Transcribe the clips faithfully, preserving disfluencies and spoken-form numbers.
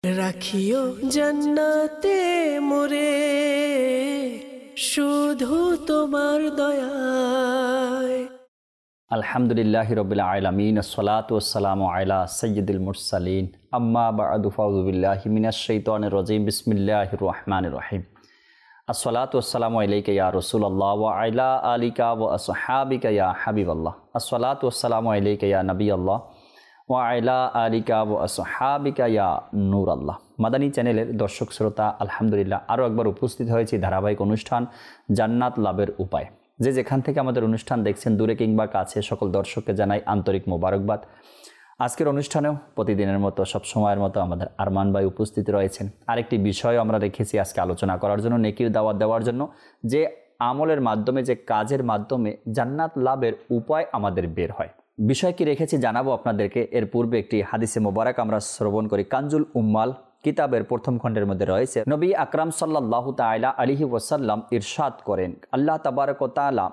রাখিও জান্নাতে মোরে শুধু তোমার দয়ায়। আলহামদুলিল্লাহি রাব্বিল আলামিন, আসসালাতু ওয়াসসালামু আলা সাইয়্যিদিল মুরসালিন, আম্মা বা'দু, ফাউযু বিল্লাহি মিনাশ শাইতানির রাজীম, বিসমিল্লাহির রহমানির রহিম। আসসালাতু ওয়াসসালামু আলাইকা ইয়া রাসূলুল্লাহ ওয়া আলা আলিকা ওয়া আসহাবিকা ইয়া হাবিবাল্লাহ। আসসালাতু ওয়াসসালামু আলাইকা ইয়া নবিয়াল্লাহ ওয়া আলা আলিকা ওয়া আসহাবিকা ইয়া নূরাল্লাহ। মাদানী চ্যানেলের দর্শক শ্রোতা, আলহামদুলিল্লাহ আরও একবার উপস্থিত হয়েছি ধারাবাহিক অনুষ্ঠান জান্নাত লাভের উপায়। যে যেখান থেকে আমাদের অনুষ্ঠান দেখছেন, দূরে কিংবা কাছে, সকল দর্শককে জানাই আন্তরিক মোবারকবাদ। আজকের অনুষ্ঠানেও প্রতিদিনের মতো, সব সময়ের মতো আমাদের আরমান ভাই উপস্থিত রয়েছেন। আরেকটি বিষয় আমরা রেখেছি আজকে আলোচনা করার জন্য, নেকির দাওয়াত দেওয়ার জন্য, যে আমলের মাধ্যমে, যে কাজের মাধ্যমে জান্নাত লাভের উপায় আমাদের বের হয়। বিষয় কি রেখেছি জানাবো আপনাদেরকে। এর পূর্বে একটি হাদিসে মোবারক আমরা শ্রবণ করি। কানজুল উম্মাল কিতাবের প্রথম খণ্ডের মধ্যে রয়েছে, নবী আকরাম সাল্লাল্লাহু তাআলা আলাইহি ওয়াসাল্লাম ইরশাদ করেন, আল্লাহ তাবারক ওয়া তাআলা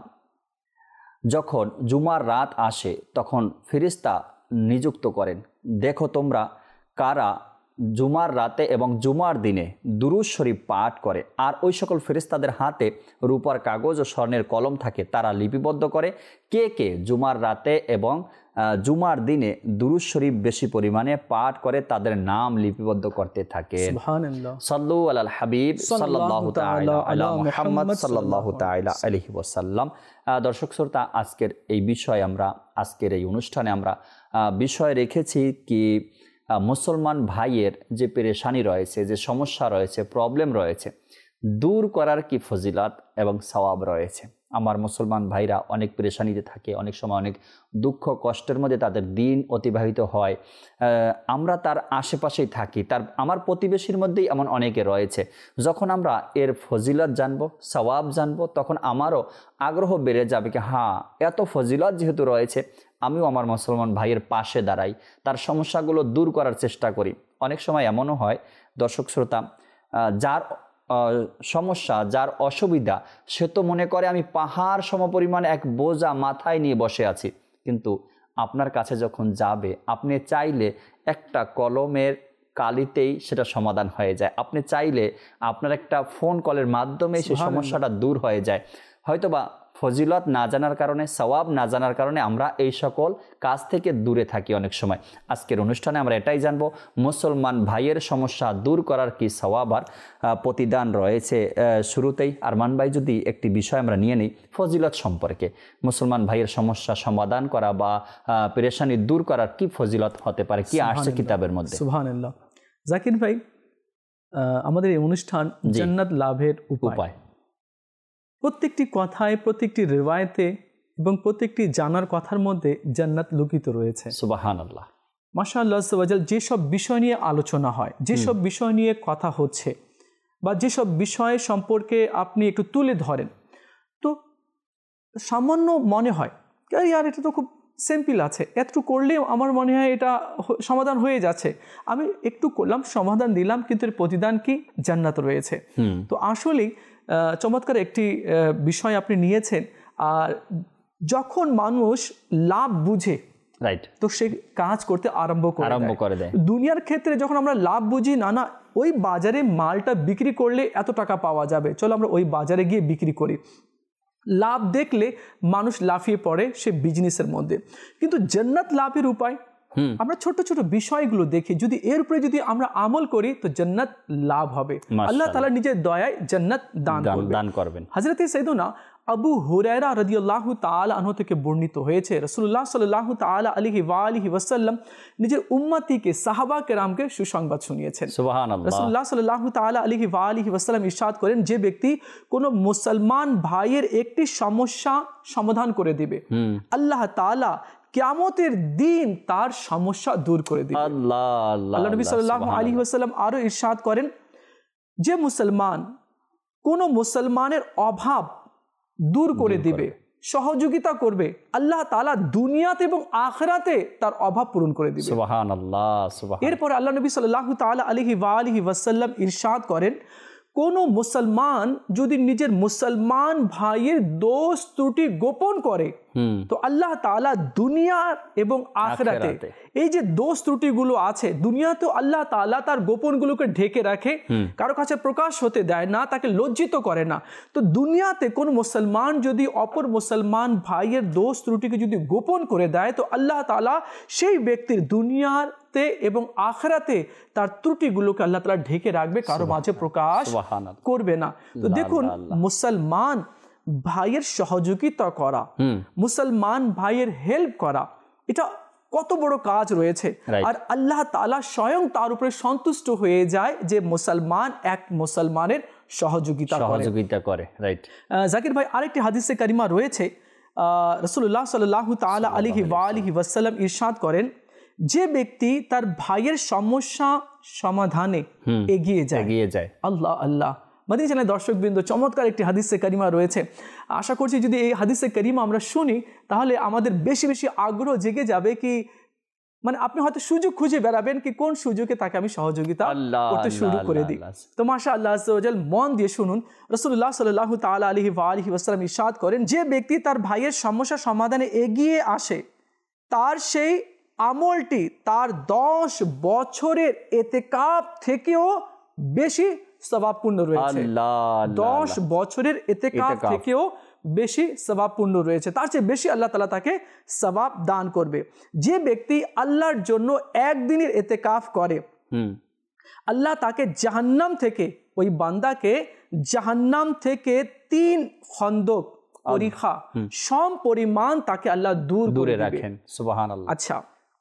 যখন জুমার রাত আসে তখন ফেরেশতা নিযুক্ত করেন, দেখো তোমরা কারা জুমার রাতে এবং জুমার দিনে দুরূদ শরীফ পাঠ করে। আর ওই সকল ফেরেশতাদের হাতে রূপার কাগজ ও স্বর্ণের কলম থাকে, তারা লিপিবদ্ধ করে কে কে জুমার রাতে এবং জুমার দিনে দুরূদ শরীফ বেশি পরিমাণে পাঠ করে, তাদের নাম লিপিবদ্ধ করতে থাকে। সুবহানাল্লাহ। সাল্লু আলাল হাবিব সাল্লাল্লাহু তাআলা আলা মুহাম্মদ সাল্লাল্লাহু তাআলা আলাইহি ওয়াসাল্লাম। দর্শক শ্রোতা, আজকের এই বিষয় আমরা আজকের এই অনুষ্ঠানে আমরা বিষয় রেখেছি কি, মুসলমান ভাইয়ের যে পেরেশানি রয়েছে, যে সমস্যা রয়েছে, প্রবলেম রয়েছে, দূর করার কি ফজিলত এবং সওয়াব রয়েছে। আমার মুসলমান ভাইরা অনেক পেরেশানিতে থাকে, অনেক সময় অনেক দুঃখ কষ্টের মধ্যে তাদের দিন অতিবাহিত হয়। আমরা তার আশেপাশেই থাকি, তার আমার প্রতিবেশীর মধ্যেই এমন অনেকে রয়েছে। যখন আমরা এর ফজিলত জানবো, সওয়াব জানবো, তখন আমারও আগ্রহ বেড়ে যাবে কি হ্যাঁ, এত ফজিলত যেহেতু রয়েছে, আমিও আমার মুসলমান ভাইয়ের পাশে দাঁড়াই, তার সমস্যাগুলো দূর করার চেষ্টা করি। অনেক সময় এমনও হয় দর্শক শ্রোতা, যার সমস্যা, যার অসুবিধা, সে তো মনে করে আমি পাহাড় সমপরিমাণ এক বোঝা মাথায় নিয়ে বসে আছি, কিন্তু আপনার কাছে যখন যাবে, আপনি চাইলে একটা কলমের কালিতেই সেটা সমাধান হয়ে যায়। আপনি চাইলে আপনার একটা ফোন কলের মাধ্যমে সেই সমস্যাটা দূর হয়ে যায়। হয়তোবা ফজিলত না জানার কারণে, সওয়াব না জানার কারণে আমরা এই সকল কাজ থেকে দূরে থাকি অনেক সময়। আজকের অনুষ্ঠানে আমরা এটাই জানবো, মুসলমান ভাইয়ের সমস্যা দূর করার কি সওয়াব আর প্রতিদান রয়েছে। শুরুতেই আরমান ভাই যদি একটি বিষয় আমরা নিয়ে নিই ফজিলত সম্পর্কে, মুসলমান ভাইয়ের সমস্যা সমাধান করা বা পেরেশানি দূর করার কি ফজিলত হতে পারে, কি আসছে কিতাবের মধ্যে? সুবহানাল্লাহ। জাকির ভাই, আমাদের এই অনুষ্ঠান জান্নাত লাভের উপায়, প্রত্যেকটি কথায়, প্রত্যেকটি রিওয়ায়াতে এবং প্রত্যেকটি জানার কথার মধ্যে জান্নাত লুকিত রয়েছে। সুবহানাল্লাহ, মাশাআল্লাহ। যেসব বিষয় নিয়ে আলোচনা হয়, যেসব বিষয় নিয়ে কথা হচ্ছে, বা যেসব বিষয় সম্পর্কে আপনি একটু তুলে ধরেন, তো সামান্য মনে হয় আর এটা তো খুব সিম্পল আছে, এতটুকু করলেও আমার মনে হয় এটা সমাধান হয়ে যাচ্ছে, আমি একটু করলাম, সমাধান দিলাম, কিন্তু এর প্রতিদান কি? জান্নাত রয়েছে। তো আসলেই চমৎকার একটি বিষয় আপনি নিয়েছেন। আর যখন মানুষ লাভ বুঝে, রাইট, তো সে কাজ করতে আরম্ভ করে আরম্ভ করে দেয়। দুনিয়ার ক্ষেত্রে যখন আমরা লাভ বুঝি, না না ওই বাজারে মালটা বিক্রি করলে এত টাকা পাওয়া যাবে, চলো আমরা ওই বাজারে গিয়ে বিক্রি করি, লাভ দেখলে মানুষ লাফিয়ে পড়ে সে বিজনেসের মধ্যে। কিন্তু জান্নাত লাভের উপায় আমরা ছোট ছোট বিষয়গুলো দেখি, যদি এর উপরে যদি আমরা আমল করি তো জান্নাত লাভ হবে। আল্লাহ তাআলা নিজের দয়ায় জান্নাত দান করবেন। হযরত সাইয়েদনা আবু হুরায়রা রাদিয়াল্লাহু তাআলা আনহু থেকে বর্ণিত হয়েছে, রাসূলুল্লাহ সাল্লাল্লাহু তাআলা আলাইহি ওয়া আলিহি ওয়াসাল্লাম নিজের উম্মতিকে, সাহাবা কেরামকে সুসংবাদ শুনিয়েছেন। সুবহানাল্লাহ। রাসূলুল্লাহ সাল্লাল্লাহু তাআলা আলাইহি ওয়া আলিহি ওয়াসাল্লাম ইরশাদ করেন, যে ব্যক্তি কোন মুসলমান ভাইয়ের একটি সমস্যা সমাধান করে দিবে, আল্লাহ তাআলা কিয়ামতের দিন তার সমস্যা দূর করে দিবেন। আল্লাহ আল্লাহ নবী সাল্লাল্লাহু আলাইহি ওয়াসাল্লাম আরো ইরশাদ করেন, যে মুসলমান কোন মুসলমানের অভাব দূর করে দিবে, সহযোগিতা করবে, আল্লাহ তাআলা দুনিয়াতে এবং আখিরাতে তার অভাব পূরণ করে দিবে। সুবহানাল্লাহ, সুবহানাল্লাহ। এরপর আল্লাহ নবী সাল্লাল্লাহু তাআলা আলাইহি ওয়া আলিহি ওয়াসাল্লাম ইরশাদ করেন, কোনো মুসলমান যদি নিজের মুসলমান ভাইয়ের দোষ ত্রুটি গোপন করে তো আল্লাহ তাআলা দুনিয়ার এবং আখিরাতে এই যে দোষ ত্রুটিগুলো আছে, দুনিয়াতেও আল্লাহ তাআলা তার গোপনগুলোকে ঢেকে রাখে, কারো কাছে প্রকাশ হতে দেয় না, তাকে লজ্জিত করে না। তো দুনিয়াতে কোনো মুসলমান যদি অপর মুসলমান ভাইয়ের দোষ ত্রুটিকে যদি গোপন করে দেয় তো আল্লাহ তাআলা সেই ব্যক্তির দুনিয়াতে এবং আখিরাতে তার ত্রুটিগুলোকে আল্লাহ তাআলা ঢেকে রাখবে, কারো মাঝে প্রকাশ করবে না। তো দেখুন, মুসলমান ভাইয়ের সহযোগিতা করা, মুসলমান ভাইয়ের হেল্প করা, এটা কত বড় কাজ রয়েছে। আর আল্লাহ তাআলা স্বয়ং তার উপরে সন্তুষ্ট হয়ে যায় যে মুসলমান এক মুসলমানের সহযোগিতা সহযোগিতা করে। রাইট জাকির ভাই, আরেকটি হাদিসে কারিমা রয়েছে, রাসূলুল্লাহ সাল্লাল্লাহু তাআলা আলাইহি ওয়া আলিহি ওয়াসাল্লাম ইরশাদ করেন, যে ব্যক্তি তার ভাইয়ের সমস্যা সমাধানে এগিয়ে যায় এগিয়ে যায় আল্লাহ আল্লাহ মাদিনী চ্যানেল দর্শকবৃন্দ, চমৎকার একটি হাদিসে কারিমা রয়েছে। আশা করছি যদি এই হাদিসে কারিমা আমরা শুনি তাহলে আমাদের বেশি বেশি আগ্রহ জেগে যাবে, কি মানে আপনি হয়তো সুযোগ খুঁজে বেড়াবেন কি কোন সুযোগে তাকে আমি সহযোগিতা করতে শুরু করে দিই। তো মাশাআল্লাহ আল্লাহ আযজা ওয়া জাল, মন দিয়ে শুনুন। রাসূলুল্লাহ সাল্লাল্লাহু তাআলা আলাইহি ওয়া আলিহি ওয়াসাল্লাম ইরশাদ করেন, যে ব্যক্তি তার ভাইয়ের সমস্যা সমাধানে এগিয়ে আসে তার সেই আমলটি তার দশ বছরের ইতিকাফ থেকেও বেশি সওয়াবপূর্ণ রয়েছে। দশ বছরের ইতিকাফ থেকেও বেশি সওয়াবপূর্ণ রয়েছে, তার চেয়ে বেশি আল্লাহ তাআলা তাকে সওয়াব দান করবে। যে ব্যক্তি আল্লাহর জন্য একদিনের ইতিকাফ করে আল্লাহ তাকে জাহান্নাম থেকে, ওই বান্দাকে জাহান্নাম থেকে তিন খন্দক পরীক্ষা সম পরিমাণ তাকে আল্লাহ দূর দূরে রাখেন। সুবহানাল্লাহ। আচ্ছা,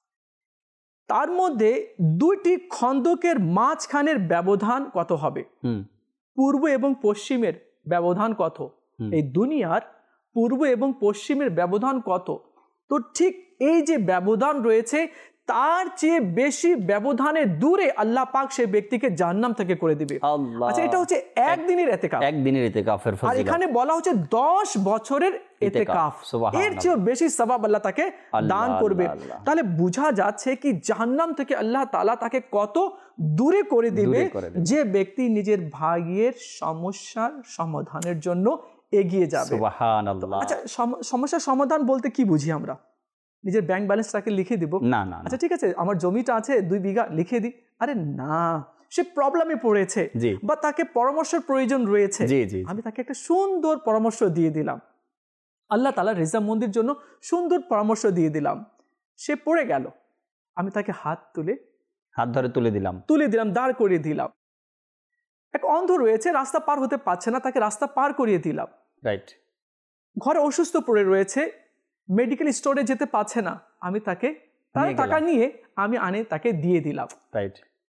তার মধ্যে দুইটি খন্দকের মাঝখানের ব্যবধান কত হবে? পূর্ব এবং পশ্চিমের ব্যবধান কত? এই দুনিয়ার পূর্ব এবং পশ্চিমের ব্যবধান কত? তো ঠিক এই যে ব্যবধান রয়েছে তার চেয়ে বেশি ব্যবধানে দূরে আল্লাহ পাক সেই ব্যক্তিকে জাহান্নাম থেকে করে দিবে। আচ্ছা, এটা হচ্ছে একদিনের ইতিকাফ, একদিনের ইতিকাফের ফজিলত। আর এখানে বলা হচ্ছে দশ বছরের ইতিকাফ, এর চেয়ে বেশি সওয়াব আল্লাহ তাকে দান করবে। তাহলে বোঝা যাচ্ছে কি জাহান্নাম থেকে আল্লাহ তাআলা তাকে কত দূরে করে দিবে যে ব্যক্তি নিজের ভাইয়ের সমস্যার সমাধানের জন্য এগিয়ে যাবে। সুবহানাল্লাহ। আচ্ছা, সমস্যার সমাধান বলতে কি বুঝি আমরা? নিজের ব্যাংক ব্যালেন্সটাকে লিখে দিব? না না। আচ্ছা ঠিক আছে, আমার জমিটা আছে দুই বিঘা, লিখে দিই? আরে না, সে প্রবলেমে পড়েছে বা তাকে পরামর্শের প্রয়োজন রয়েছে, আমি তাকে একটা সুন্দর পরামর্শ দিয়ে দিলাম, আল্লাহ তাআলা রেজামন্দির জন্য সুন্দর পরামর্শ দিয়ে দিলাম। সে পড়ে গেল, আমি তাকে হাত তুলে হাত ধরে তুলে দিলাম তুলে দিলাম দাঁড় করিয়ে দিলাম। এক অন্ধ রয়েছে, রাস্তা পার হতে পারছে না, তাকে রাস্তা পার করিয়ে দিলাম। রাইট। ঘরে অসুস্থ পড়ে রয়েছে, মেডিকেল স্টোরে যেতে পারছে না, আমি তাকে তার টাকা নিয়ে আমি আনে তাকে দিয়ে দিলাম। রাইট।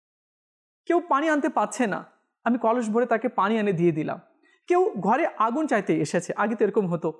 কেউ পানি আনতে পারছে না, আমি কলস ভরে তাকে পানি এনে দিয়ে দিলাম। কেউ ঘরে আগুন চাইতে এসেছে, আগে তো এরকম হতো,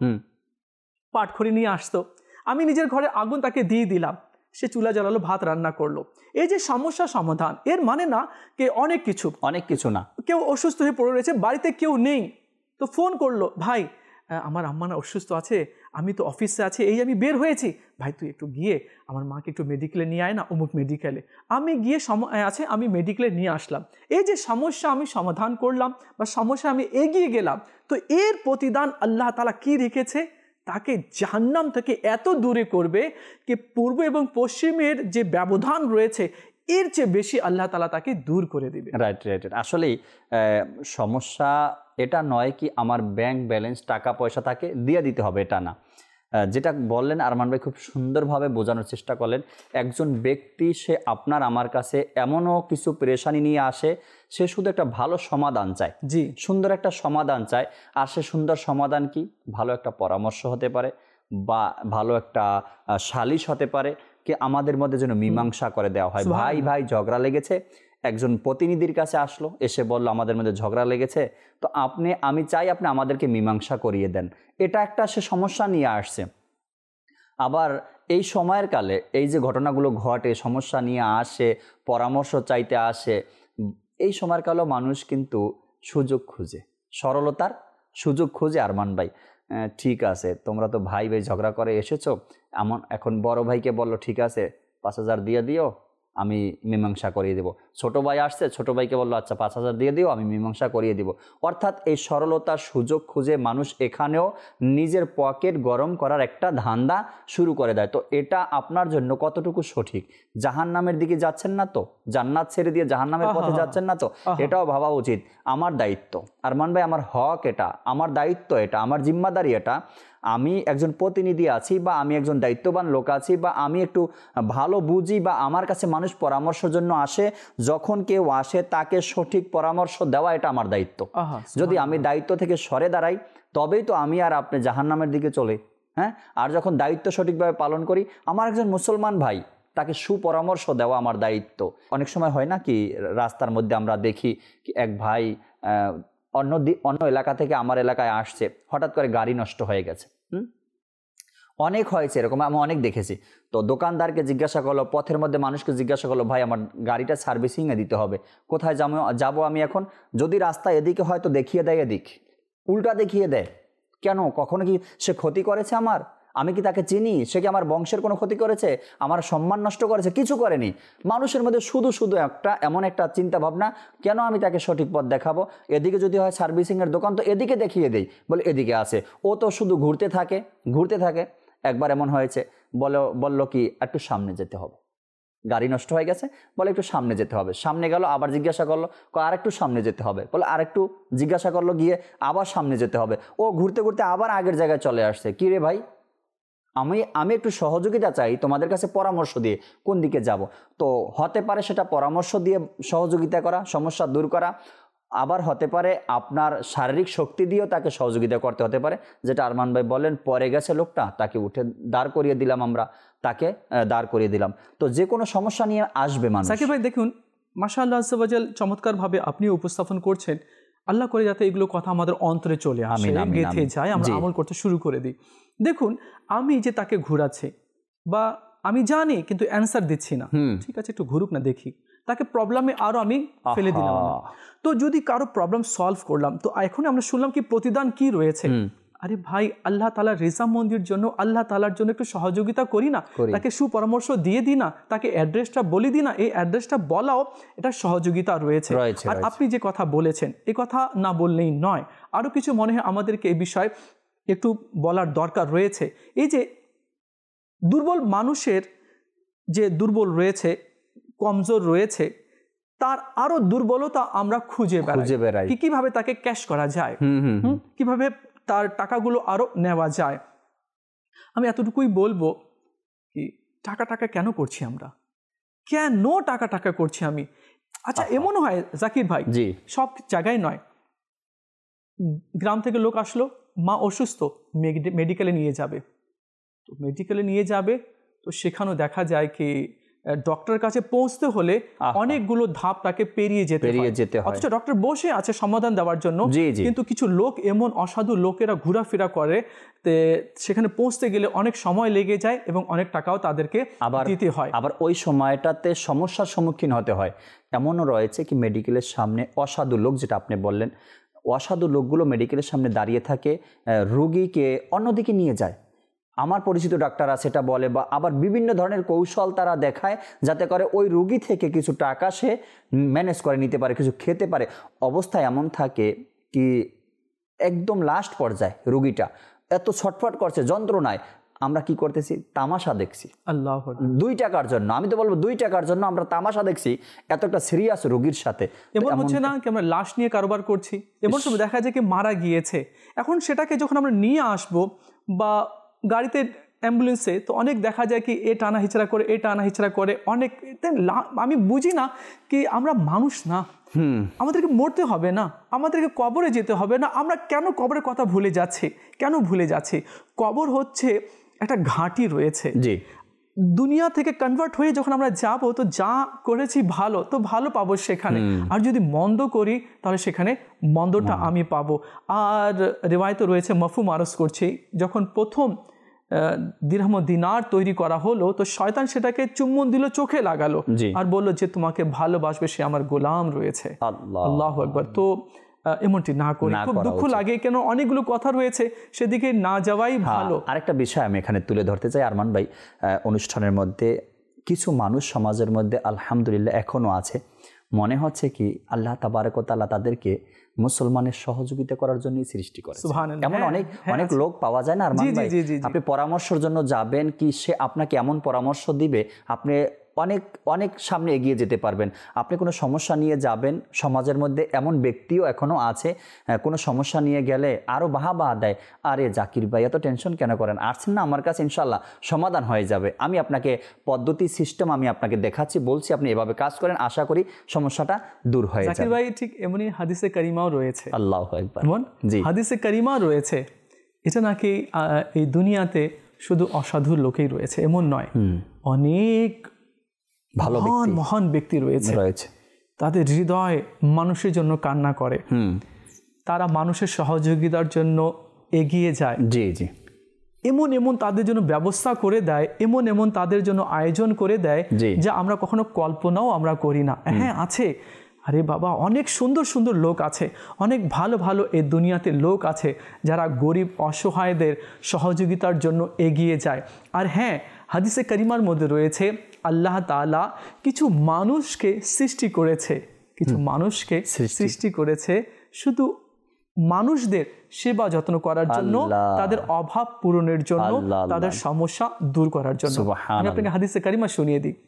পাটখড়ি নিয়ে আসতো, আমি নিজের ঘরে আগুন তাকে দিয়ে দিলাম, সে চুলা জ্বালালো, ভাত রান্না করলো। এই যে সমস্যা সমাধান, এর মানে না কে অনেক কিছু অনেক কিছু না। কেউ অসুস্থ হয়ে পড়ে রয়েছে, বাড়িতে কেউ নেই, তো ফোন করলো, ভাই আমার আম্মা না অসুস্থ আছে, আমি তো অফিসে আছি, এই আমি বের হয়েছি, ভাই তুই একটু গিয়ে আমার মাকে একটু মেডিকেলে নিয়ে আয় না, অমুক মেডিকেলে। আমি গিয়ে সময় আছে, আমি মেডিকেলে নিয়ে আসলাম। এই যে সমস্যা আমি সমাধান করলাম বা সমস্যা আমি এগিয়ে গেলাম, তো এর প্রতিদান আল্লাহ তাআলা কি রেখেছে? তাকে জাহান্নাম থেকে এত দূরে করবে কি পূর্ব এবং পশ্চিমের যে ব্যবধান রয়েছে এর চেয়ে বেশি আল্লাহ তাআলা তাকে দূর করে দিবে। Right right. আসলেই সমস্যা এটা নয় কি আমার ব্যাংক ব্যালেন্স টাকা পয়সা তাকে দিয়ে দিতে হবে, এটা না। যেটা বললেন আরমান ভাই খুব সুন্দরভাবে বোঝানোর চেষ্টা করলেন, একজন ব্যক্তি সে আপনার আমার কাছে এমনও কিছু পেরেশানি নিয়ে আসে, সে শুধু একটা ভালো সমাধান চায়, জি সুন্দর একটা সমাধান চায়। আর সে সুন্দর সমাধান কি? ভালো একটা পরামর্শ হতে পারে বা ভালো একটা সালিশ হতে পারে, কি আমাদের মধ্যে যেন মীমাংসা করে দেওয়া হয়। ভাই ভাই ঝগড়া লেগেছে, একজন প্রতিনিধির কাছে আসলো, এসে বলল আমাদের মধ্যে ঝগড়া লেগেছে, তো আপনি আমি চাই আপনি আমাদেরকে মীমাংসা করিয়ে দেন। এটা একটা সে সমস্যা নিয়ে আসছে। আবার এই সময়ের কালে এই যে ঘটনাগুলো ঘটে, সমস্যা নিয়ে আসে, পরামর্শ চাইতে আসে, এই সময়ের কালেও মানুষ কিন্তু সুযোগ খুঁজে, সরলতার সুযোগ খুঁজে। আরমান ভাই ঠিক আছে, তোমরা তো ভাই ভাই ঝগড়া করে এসেছো, এমন এখন বড় ভাইকে বললো ঠিক আছে পাঁচ হাজার দিয়ে দিও, আমি মীমাংসা করিয়ে দেব। ছোট ভাই আসছে, ছোট ভাইকে বললো আচ্ছা পাঁচ হাজার দিয়ে দিও, আমি মীমাংসা করিয়ে দিব। অর্থাৎ এই সরলতার সুযোগ খুঁজে মানুষ এখানেও নিজের পকেট গরম করার একটা ধান্দা শুরু করে দেয়। তো এটা আপনার জন্য কতটুকু সঠিক? জাহান্নামের দিকে যাচ্ছেন না তো? জান্নাত ছেড়ে দিয়ে জাহান্নামের পথে যাচ্ছেন না তো? এটাও ভাবা উচিত। আমার দায়িত্ব আরমান ভাই, আমার হক এটা, আমার দায়িত্ব এটা, আমার জিম্মাদারি এটা। আমি একজন প্রতিনিধি আছি, বা আমি একজন দায়িত্ববান লোক আছি, বা আমি একটু ভালো বুঝি, বা আমার কাছে মানুষ পরামর্শের জন্য আসে, যখন কেউ আসে তাকে সঠিক পরামর্শ দেওয়া এটা আমার দায়িত্ব। যদি আমি দায়িত্ব থেকে সরে দাঁড়াই তবেই তো আমি আর আপনি জাহান্নামের দিকে চলে। হ্যাঁ, আর যখন দায়িত্ব সঠিকভাবে পালন করি, আমার একজন মুসলমান ভাই তাকে সুপরামর্শ দেওয়া আমার দায়িত্ব। অনেক সময় হয় না কি, রাস্তার মধ্যে আমরা দেখি কি এক ভাই অন্য অন্য এলাকা থেকে আমার এলাকায় আসছে, হঠাৎ করে গাড়ি নষ্ট হয়ে গেছে। হুম অনেক হয়েছে এরকম, আমি অনেক দেখেছি। তো দোকানদারকে জিজ্ঞাসা করলো, পথের মধ্যে মানুষকে জিজ্ঞাসা করলো, ভাই আমার গাড়িটা সার্ভিসিংয়ে দিতে হবে, কোথায় যাবো যাবো আমি এখন? যদি রাস্তা এদিকে হয় তো দেখিয়ে দেয় এদিক, উল্টা দেখিয়ে দেয়। কেন? কখনো কি সে ক্ষতি করেছে আমার? আমি কি তাকে চিনি? সে কি আমার বংশের কোনো ক্ষতি করেছে? আমার সম্মান নষ্ট করেছে? কিছু করেনি। মানুষের মধ্যে শুধু শুধু একটা এমন একটা চিন্তা ভাবনা, কেন আমি তাকে সঠিক পথ দেখাবো? এদিকে যদি হয় সার্ভিসিংয়ের দোকান তো এদিকে দেখিয়ে দেই, বলে এদিকে আছে। ও তো শুধু ঘুরতে থাকে ঘুরতে থাকে। একবার এমন হয়েছে, বলো বললো কি একটু সামনে যেতে হবে, গাড়ি নষ্ট হয়ে গেছে, বলে একটু সামনে যেতে হবে। সামনে গেল, আবার জিজ্ঞাসা করলো, আর একটু সামনে যেতে হবে, বলে আর একটু জিজ্ঞাসা করলো, গিয়ে আবার সামনে যেতে হবে। ও ঘুরতে ঘুরতে আবার আগের জায়গায় চলে আসছে। কি রে ভাই, আমি আমি একটু সহযোগিতা চাই তোমাদের কাছে, পরামর্শ দিয়ে কোন দিকে যাব। তো হতে পারে সেটা পরামর্শ দিয়ে সহযোগিতা করা, সমস্যা দূর করা, আবার হতে পারে আপনার শারীরিক শক্তি দিয়েও তাকে সহযোগিতা করতে হতে পারে। যেটা আরমান ভাই বললেন, পরে গেছে লোকটা, তাকে উঠে দাঁড় করিয়ে দিলাম, আমরা তাকে দাঁড় করিয়ে দিলাম। তো যে কোনো সমস্যা নিয়ে আসবে মানুষ। সাকিব ভাই দেখুন, মাশাআল্লাহ আজ্জা ওয়া জাল চমৎকারভাবে আপনি উপস্থাপন করছেন। আল্লাহ করে যাতে এগুলো কথা আমাদের অন্তরে চলে আসে, গেঁথে যায়, আমরা আমল করতে শুরু করে দিই। দেখুন, আমি যে তাকে ঘুরাচ্ছি, বা আমি জানি কিন্তু অ্যান্সার দিচ্ছি না, ঠিক আছে একটু ঘুরুক না দেখি, তাকে প্রবলেমে আরো আমি ফেলে দিলাম। তো যদি কারো প্রবলেম সলভ করলাম, তো এখন আমরা শুনলাম কি প্রতিদান কি রয়েছে। আরে ভাই, আল্লাহ তাআলার রেজামন্দির জন্য, আল্লাহ তাআলার জন্য একটু সহযোগিতা করি না, তাকে সুপরামর্শ দিয়ে দিই না, তাকে অ্যাড্রেসটা বলে দিই না। এই অ্যাড্রেসটা বলাও এটা সহযোগিতা রয়েছে। আর আপনি যে কথা বলেছেন, এই কথা না বললেই নয়, আরো কিছু মনে হয় আমাদেরকে এই বিষয়ে একটু বলার দরকার রয়েছে। এই যে দুর্বল মানুষের যে দুর্বল রয়েছে, কমজোর রয়েছে, তার আরো দুর্বলতা আমরা খুঁজে বেড়াই, কি কিভাবে তাকে ক্যাশ করা যায়, কিভাবে তার টাকাগুলো আরো নেওয়া যায়। আমি এতটুকুই বলবো কি, টাকা টাকা কেন করছি আমরা, কেন টাকা টাকা করছি আমি? আচ্ছা, এমন হয় জাকির ভাই, সব জায়গায় নয়, গ্রাম থেকে লোক আসলো, মা অসুস্থ, মেডিকেলে নিয়ে যাবে, তো মেডিকেলে নিয়ে যাবে তো সেখানেও দেখা যায় কি ডক্টরের কাছে পৌঁছতে হলে অনেকগুলো ধাপ তাকে পেরিয়ে যেতে হয়। অথচ ডক্টর বসে আছে সমাধান দেওয়ার জন্য, কিন্তু কিছু লোক এমন অসাধু লোকেরা ঘোরাফেরা করে, সেখানে পৌঁছতে গেলে অনেক সময় লেগে যায় এবং অনেক টাকাও তাদেরকে দিতে হয়। আবার ওই সময়টাতে সমস্যার সম্মুখীন হতে হয়। এমনও রয়েছে কি মেডিকেলের সামনে অসাধু লোক, যেটা আপনি বললেন, অসাধু লোকগুলো মেডিকেলের সামনে দাঁড়িয়ে থাকে, রোগীকে অন্যদিকে নিয়ে যায়। আমার পরিচিত ডাক্তাররা সেটা বলে, বা আবার বিভিন্ন ধরনের কৌশল তারা দেখায়, যাতে করে ওই রোগী থেকে কিছু টাকা সে ম্যানেজ করে নিতে পারে, কিছু খেতে পারে। অবস্থা এমন থাকে কি একদম লাস্ট পর্যায়ে রোগীটা এত ছটফট করছে যন্ত্রণায়, আমরা কি করতেছি, তামাশা দেখছি। আল্লাহ, দুই টাকার জন্য, আমি তো বলবো দুই টাকার জন্য আমরা তামাশা দেখছি এত একটা সিরিয়াস রোগীর সাথে। এমন হচ্ছে না কি আমরা লাশ নিয়ে কারবার করছি, এমন সময় দেখা যায় কি মারা গিয়েছে, এখন সেটাকে যখন আমরা নিয়ে আসবো বা গাড়িতে অ্যাম্বুলেন্সে, তো অনেক দেখা যায় কি এ টানা হিচড়া করে এ টানা হিচড়া করে অনেক। আমি বুঝি না কি আমরা মানুষ না, আমাদেরকে মরতে হবে না, আমাদেরকে কবরে যেতে হবে না, আমরা কেন কবরের কথা ভুলে যাচ্ছি, কেন ভুলে যাচ্ছি? কবর হচ্ছে একটা ঘাঁটি রয়েছে, জি, দুনিয়া থেকে কনভার্ট হয়ে যখন আমরা যাব, তো যা করেছি ভালো তো ভালো পাবো সেখানে, আর যদি মন্দ করি তাহলে সেখানে মন্দটা আমি পাবো। আর রিওয়ায়েতে রয়েছে, মাফহুম আরজ করছি, যখন প্রথম দিরহাম দিনার তৈরি করা হলো, তো শয়তান সেটাকে চুম্বন দিল, চোখে লাগালো, আর বললো যে তোমাকে ভালোবাসবে সে আমার গোলাম রয়েছে। আল্লাহু আকবার। তো এমনটি না করি, খুব দুঃখ লাগে, কেন অনেকগুলো কথা রয়েছে, সেদিকে না যাওয়াই ভালো। আরেকটা বিষয় আমি এখানে তুলে ধরতে চাই আরমান ভাই, অনুষ্ঠানের মধ্যে কিছু মানুষ সমাজের মধ্যে আলহামদুলিল্লাহ এখনও আছে, মনে হচ্ছে কি আল্লাহ তাবারক ওয়া তাআলা তাদেরকে মুসলমানের সহযোগিতা করার জন্যই সৃষ্টি করে। এমন অনেক অনেক লোক পাওয়া যায় না আরমান ভাই, আপনি পরামর্শের জন্য যাবেন কি সে আপনাকে এমন পরামর্শ দিবে আপনি অনেক অনেক সামনে এগিয়ে যেতে পারবেন। আপনি কোনো সমস্যা নিয়ে যাবেন, সমাজের মধ্যে এমন ব্যক্তিও এখনও আছে কোনো সমস্যা নিয়ে গেলে আরও বাহা বাহা দেয়, আরে জাকির ভাই এত টেনশন কেন করেন, আসছেন না আমার কাছে, ইনশাল্লাহ সমাধান হয়ে যাবে, আমি আপনাকে পদ্ধতি সিস্টেম আমি আপনাকে দেখাচ্ছি, বলছি আপনি এভাবে কাজ করেন, আশা করি সমস্যাটা দূর হয়ে যাবে। জাকির ভাই ঠিক এমনই হাদিসে কারিমাও রয়েছে, আল্লাহু আকবার, জি হাদিসে কারিমা রয়েছে, এটা নাকি এই দুনিয়াতে শুধু অসাধু লোকেই রয়েছে এমন নয়, অনেক ভালো মহান মহান ব্যক্তি রয়েছে রয়েছে তাদের হৃদয় মানুষের জন্য কান্না করে, তারা মানুষের সহযোগিতার জন্য এগিয়ে যায়, জি জি এমন এমন তাদের জন্য ব্যবস্থা করে দেয়, এমন এমন তাদের জন্য আয়োজন করে দেয় যা আমরা কখনো কল্পনাও আমরা করি না। হ্যাঁ আছে, আরে বাবা অনেক সুন্দর সুন্দর লোক আছে, অনেক ভালো ভালো এই দুনিয়াতে লোক আছে যারা গরিব অসহায়দের সহযোগিতার জন্য এগিয়ে যায়। আর হ্যাঁ হাদিসে কারিমার মধ্যে রয়েছে আল্লাহ তাআলা কিছু মানুষকে সৃষ্টি করেছে, কিছু মানুষকে সৃষ্টি করেছে শুধু মানুষদের সেবা যত্ন করার জন্য, তাদের অভাব পূরণের জন্য, তাদের সমস্যা দূর করার জন্য। আমি আপনাকে হাদিসে কারিমা শুনিয়ে দিই।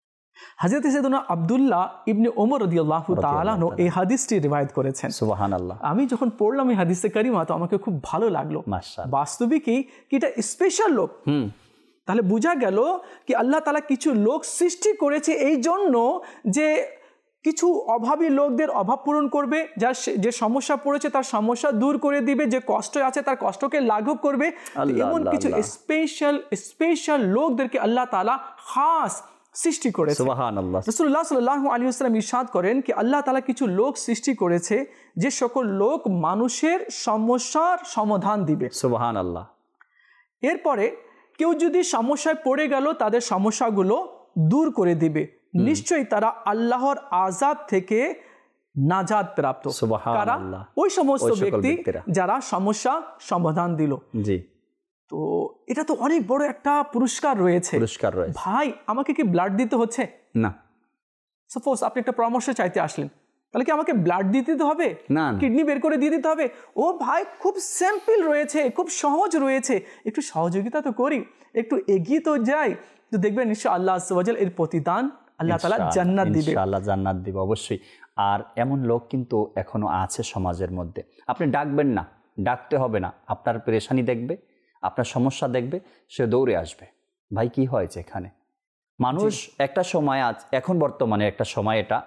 হযরত সাইয়েদনা আব্দুল্লাহ ইবনে ওমর রাদিয়াল্লাহু তাআলা আনহু এই হাদিসটি রিওয়ায়াত করেছেন। সুবহানাল্লাহ। আমি যখন পড়লাম এই হাদিসে কারিমা তো আমাকে খুব ভালো লাগলো। মাশাআল্লাহ, বাস্তবিকই কি এটা স্পেশাল লোক। হুম তাহলে বোঝা গেল কি আল্লাহ তাআলা কিছু লোক সৃষ্টি করেছে এই জন্য যে কিছু অভাবী লোকদের অভাব পূরণ করবে, যার যে সমস্যা পড়েছে তার সমস্যা দূর করে দিবে, যে কষ্ট আছে তার কষ্টকে লাঘব করবে। এমন কিছু স্পেশাল স্পেশাল লোকদেরকে আল্লাহ তাআলা খাস সৃষ্টি করেছে। সুবহানাল্লাহ। রাসূলুল্লাহ সাল্লাল্লাহু আলাইহি ওয়াসাল্লাম ইরশাদ করেন কি আল্লাহ তাআলা কিছু লোক সৃষ্টি করেছে যে সকল লোক মানুষের সমস্যার সমাধান দিবে। সুবহানাল্লাহ। এরপরে কেউ যদি সমস্যায় পড়ে গেল তাদের সমস্যাগুলো দূর করে দিবে, নিশ্চয়ই তারা আল্লাহর আযাব থেকে নাজাত প্রাপ্ত। কারা? ওই সমস্ত ব্যক্তি যারা সমস্যা সমাধান দিল। জি। তো এটা তো অনেক বড় একটা পুরস্কার রয়েছে। পুরস্কার রয়েছে। ভাই আমাকে কি ব্লাড দিতে হচ্ছে? না। সাপোজ আপনি একটা পরামর্শ চাইতে আসলেন, তাহলে কি আমাকে ব্লাড দিতে হবে? না। কিডনি বের করে দিয়ে দিতে হবে? ও ভাই খুব সিম্পল রয়েছে, খুব সহজ রয়েছে, একটু সহযোগিতা তো করি, একটু এগিয়ে তো যাই, তো দেখবেন নিশ্চয় আল্লাহ আযজা ওয়া জাল এর প্রতিদান আল্লাহ তাআলা জান্নাত দিবে। ইনশাআল্লাহ জান্নাত দিবে অবশ্যই। আর এমন লোক কিন্তু এখনো আছে সমাজের মধ্যে, আপনি ডাকবেন না, ডাকতে হবে না, আপনার পেরেশানি দেখবে, আপনার সমস্যা দেখবে, সে দৌড়ে আসবে। ভাই কি হয়েছে এখানে? মানুষ একটা সময় আজ এখন বর্তমানে একটা সময় এটা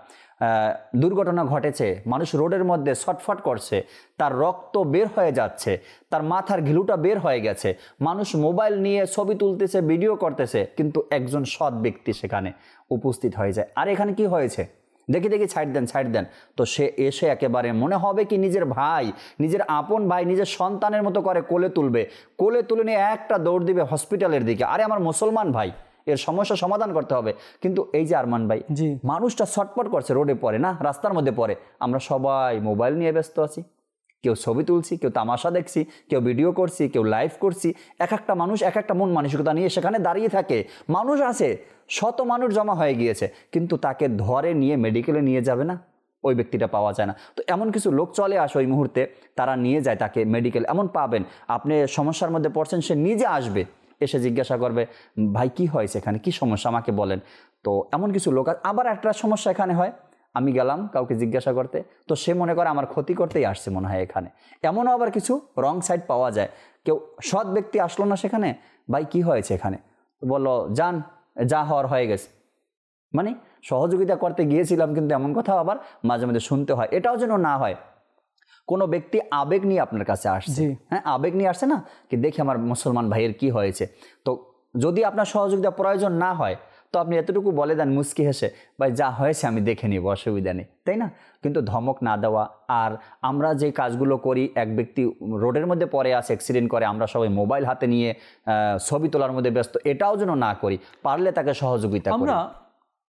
দুর্ঘটনা ঘটেছে, মানুষ রোডের মধ্যে ছটফট করছে, তার রক্ত বের হয়ে যাচ্ছে, তার মাথার ঘিলুটা বের হয়ে গেছে, মানুষ মোবাইল নিয়ে ছবি তুলতেছে, ভিডিও করতেছে, কিন্তু একজন সৎ ব্যক্তি সেখানে উপস্থিত হয়ে যায়। আর এখানে কি হয়েছে দেখি দেখি ছাইড দেন ছাইড দেন, তো সে এসে একেবারে মনে হবে কি নিজের ভাই, নিজের আপন ভাই, নিজের সন্তানের মতো করে কোলে তুলবে, কোলে তুলে নিয়ে একটা দৌড় দিবে হসপিটালের দিকে, আরে আমার মুসলমান ভাই, এর সমস্যা সমাধান করতে হবে। কিন্তু এই যে আরমান ভাই, মানুষটা ছটপট করছে, রোডে পড়ে না, রাস্তার মধ্যে পড়ে, আমরা সবাই মোবাইল নিয়ে ব্যস্ত আছি, কেউ ছবি তুলছি, কেউ তামাশা দেখছি, কেউ ভিডিও করছি, কেউ লাইভ করছি। এক একটা মানুষ এক একটা মন মানসিকতা নিয়ে সেখানে দাঁড়িয়ে থাকে। মানুষ আছে, শত মানুষ জমা হয়ে গিয়েছে, কিন্তু তাকে ধরে নিয়ে মেডিকেলে নিয়ে যাবে না, ওই ব্যক্তিটা পাওয়া যায় না। তো এমন কিছু লোক চলে আসে ওই মুহূর্তে, তারা নিয়ে যায় তাকে মেডিকেল। এমন পাবেন আপনি সমস্যার মধ্যে পড়ছেন, সে নিজে আসবে, এসে জিজ্ঞাসা করবে ভাই কি হয়েছে, এখানে কি সমস্যা আমাকে বলেন। তো এমন কিছু লোক, আবার একটা সমস্যা এখানে হয়, আমি গেলাম কাউকে জিজ্ঞাসা করতে, তো সে মনে করে আমার ক্ষতি করতেই আসছে মনে হয় এখানে। এমনও আবার কিছু রং সাইড পাওয়া যায়, কেউ সৎ ব্যক্তি আসলো না সেখানে, ভাই কি হয়েছে এখানে, বললো যান, যা হওয়ার হয়ে গেছে, মানে সহযোগিতা করতে গিয়েছিলাম, কিন্তু এমন কথা আবার মাঝে মাঝে শুনতে হয়। এটাও যেন না হয় কোনো ব্যক্তি আবেগ নিয়ে আপনার কাছে আসছে, হ্যাঁ আবেগ নিয়ে আসছে না কি দেখি আমার মুসলমান ভাইয়ের কি হয়েছে। তো যদি আপনার সহযোগিতা প্রয়োজন না হয় তো আপনি এতটুকু বলে দেন মুচকি হেসে, ভাই যা হয়েছে আমি দেখে নিব, অসুবিধা নেই, তাই না? কিন্তু ধমক না দেওয়া। আর আমরা যে কাজগুলো করি, এক ব্যক্তি রোডের মধ্যে পড়ে আছে, অ্যাক্সিডেন্ট করে, আমরা সবাই মোবাইল হাতে নিয়ে ছবি তোলার মধ্যে ব্যস্ত, এটাও যেন না করি, পারলে তাকে সহযোগিতা করি। আমরা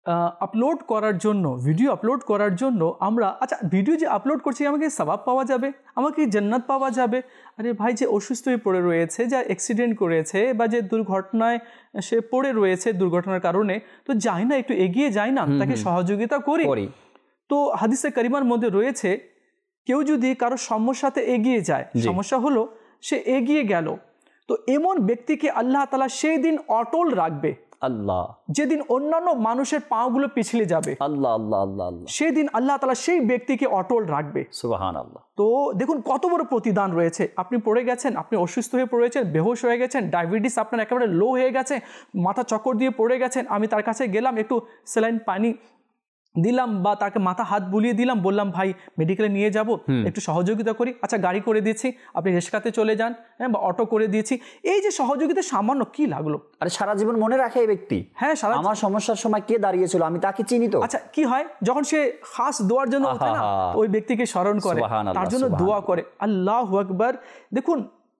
আপলোড করার জন্য, ভিডিও আপলোড করার জন্য আমরা, আচ্ছা ভিডিও যে আপলোড করছি আমাকে সওয়াব পাওয়া যাবে, আমাকে জান্নাত পাওয়া যাবে? আরে ভাই, যে অসুস্থ হয়ে পড়ে রয়েছে, যা অ্যাক্সিডেন্ট করেছে বা যে দুর্ঘটনায় সে পড়ে রয়েছে দুর্ঘটনার কারণে, তো যাই না একটু এগিয়ে যাই না, তাকে সহযোগিতা করি। তো হাদিসে কারিমার মধ্যে রয়েছে, কেউ যদি কারো সমস্যাতে এগিয়ে যায়, সমস্যা হলো সে এগিয়ে গেল, তো এমন ব্যক্তিকে আল্লাহ তাআলা সেই দিন অটল রাখবে, আল্লাহ, যেদিন অন্যান্য মানুষের পাগুলো পিছলে যাবে, আল্লাহ আল্লাহ আল্লাহ আল্লাহ, সেদিন আল্লাহ তাআলা সেই ব্যক্তিকে অটল রাখবে। সুবহানাল্লাহ। তো দেখুন কত বড় প্রতিদান রয়েছে। আপনি পড়ে গেছেন, আপনি অসুস্থ হয়ে পড়েছেন, বেহুশ হয়ে গেছেন, ডায়াবেটিস আপনার একেবারে লো হয়ে গেছে, মাথা চক্কর দিয়ে পড়ে গেছেন, আমি তার কাছে গেলাম, একটু স্যালাইন পানি দিলাম বা তাকে মাথা হাত বুলিয়ে দিলাম, বললাম ভাই মেডিকেলে নিয়ে যাব, একটু সহযোগিতা করি, আচ্ছা গাড়ি করে দিয়েছি, আপনি রিক্সাতে চলে যান, হ্যাঁ, বা অটো করে দিয়েছি। এই যে সহযোগিতা সামান্য কি লাগলো, আরে সারা জীবন মনে রাখে এই ব্যক্তি, হ্যাঁ সারা আমার সমস্যার সময় কে দাঁড়িয়েছিল, আমি তাকে চিনি তো। আচ্ছা কি হয় যখন সে খাস দোয়ার জন্য ওঠে না, ওই ব্যক্তিকে স্মরণ করে, তার জন্য দোয়া করে, আল্লাহু আকবার। দেখুন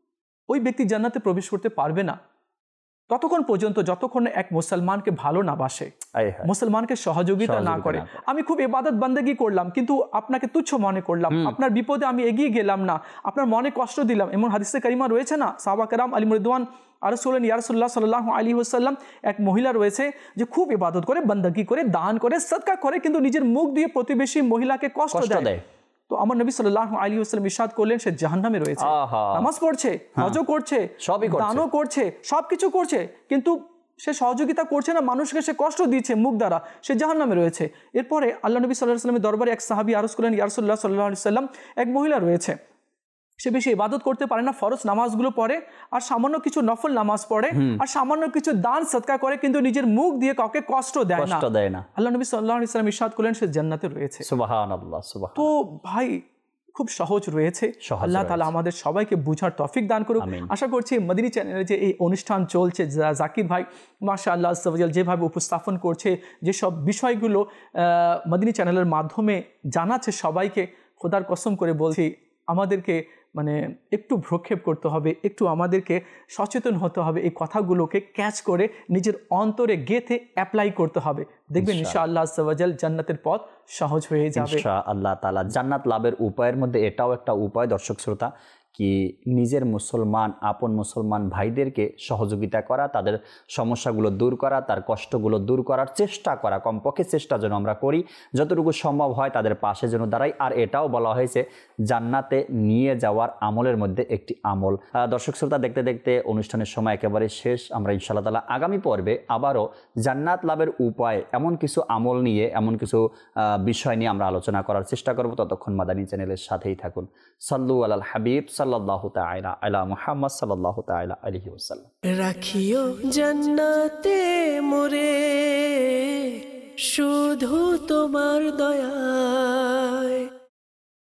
ওই ব্যক্তি জান্নাতে প্রবেশ করতে পারবে না ততক্ষণ পর্যন্ত যতক্ষণ এক মুসলমানকে ভালো না বাসে, মুসলমানকে সহযোগিতা না করে। আমি খুব ইবাদত বান্দেগি করলাম কিন্তু আপনাকে তুচ্ছ মনে করলাম, আপনার বিপদে আমি এগিয়ে গেলাম না, আপনার মনে কষ্ট দিলাম, এমন হাদিসে কারিমা রয়েছে না, সাহাবা কেরাম আলী রিদওয়ান আরজ বললেন, ইয়া রাসূলুল্লাহ সাল্লাল্লাহু আলাইহি ওয়াসাল্লাম, এক মহিলা রয়েছে যে খুব ইবাদত করে, বান্দেগি করে, দান করে, সদকা করে, কিন্তু নিজের মুখ দিয়ে প্রতিবেশী মহিলাকে কষ্ট দেয়। তো আমার নবী সাল্লাল্লাহু আলাইহি ওয়াসাল্লাম ইরশাদ করলেন, সে জাহান্নামে রয়েছে। নামাজ পড়ছে, হজও করছে, দানও করছে, সবকিছু করছে, কিন্তু সে সহযোগিতা করছে না, মানুষকে সে কষ্ট দিচ্ছে মুখ দ্বারা, সে জাহান্নামে রয়েছে। এরপরে আল্লাহ নবী সাল্লাল্লাহু আলাইহি ওয়াসাল্লামের দরবারে এক সাহাবী আরজ করলেন, ইয়া রাসূলুল্লাহ সাল্লাল্লাহু আলাইহি ওয়াসাল্লাম, এক মহিলা রয়েছে, সে বেশি ইবাদত করতে পারে না, ফরজ নামাজগুলো পড়ে আর সামান্য কিছু নফল নামাজ পড়ে আর সামান্য কিছু দান সদকা করে, কিন্তু নিজের মুখ দিয়ে কাউকে কষ্ট দেয় না। আল্লাহ নবী সাল্লাল্লাহু আলাইহি ওয়াসাল্লাম ইরশাদ করলেন, সে জান্নাতে রয়েছে। সুবহানাল্লাহ, সুবহানাল্লাহ। তো ভাই খুব সহজ রয়েছে, আল্লাহ তাআলা আমাদের সবাইকে বুঝার তৌফিক দান করুক। আশা করছি মদিনী চ্যানেলে যে এই অনুষ্ঠান চলছে, জাকির ভাই মাশাআল্লাহ আল্লাহ যেভাবে উপস্থাপন করছে, যেসব বিষয়গুলো মদিনী চ্যানেলের মাধ্যমে জানাচ্ছে সবাইকে, খোদার কসম করে বলছি আমাদেরকে মানে একটু ভ্রক্ষেপ করতে হবে, একটু আমাদেরকে সচেতন হতে হবে, এই কথাগুলোকে ক্যাচ করে নিজের অন্তরে গেঁথে অ্যাপ্লাই করতে হবে। দেখবেন ইনশাআল্লাহ আজ্জা ওয়া জাল জান্নাতের পথ সহজ হয়ে যাবে ইনশাআল্লাহ তাআলা। জান্নাত লাভের উপায়ের মধ্যে এটাও একটা উপায় দর্শক শ্রোতা, কি নিজের মুসলমান আপন মুসলমান ভাইদেরকে সহযোগিতা করা, তাদের সমস্যাগুলো দূর করা, তার কষ্টগুলো দূর করার চেষ্টা করা, কমপক্ষে চেষ্টা যেন আমরা করি, যতটুকু সম্ভব হয় তাদের পাশে যেন দাঁড়াই। আর এটাও বলা হয়েছে জান্নাতে নিয়ে যাওয়ার আমলের মধ্যে একটি আমল। দর্শক শ্রোতা, দেখতে দেখতে অনুষ্ঠানের সময় একেবারে শেষ। আমরা ইনশাআল্লাহ তাআলা আগামী পর্বে আবারও জান্নাত লাভের উপায়, এমন কিছু আমল নিয়ে, এমন কিছু বিষয় নিয়ে আমরা আলোচনা করার চেষ্টা করব। ততক্ষণ মাদানী চ্যানেলের সাথেই থাকুন। সাল্লু আলাল হাবিব সাল্লাল্লাহু তাআলা আলা মুহাম্মদ সাল্লাল্লাহু তাআলা আলাইহি ওয়াসাল্লাম। রাখিও জান্নাতে মোরে শুধু তোমার দয়ায়।